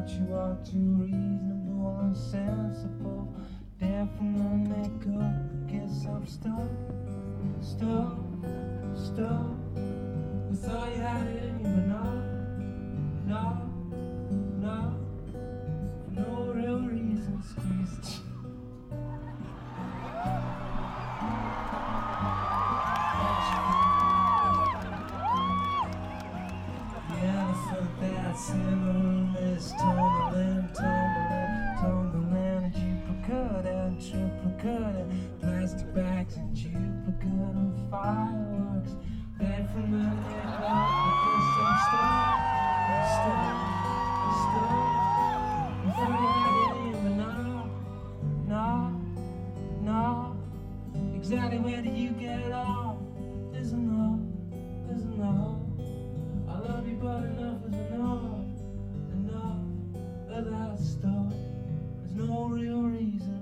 you are too reasonable and sensible. There from the neck up, I guess I'm stuck. I thought you had it in you, but no, for no real reason, squeezed. Yeah, I felt that cinnamon is tumbling, duplicate and triplicate, plastic bags and duplicate and fireworks. Bed from the neck up, because I'm stuck. I thought you had it in, but no. Exactly where did you get off? There's enough. I love you, but enough is enough of that stuff. There's no real reason.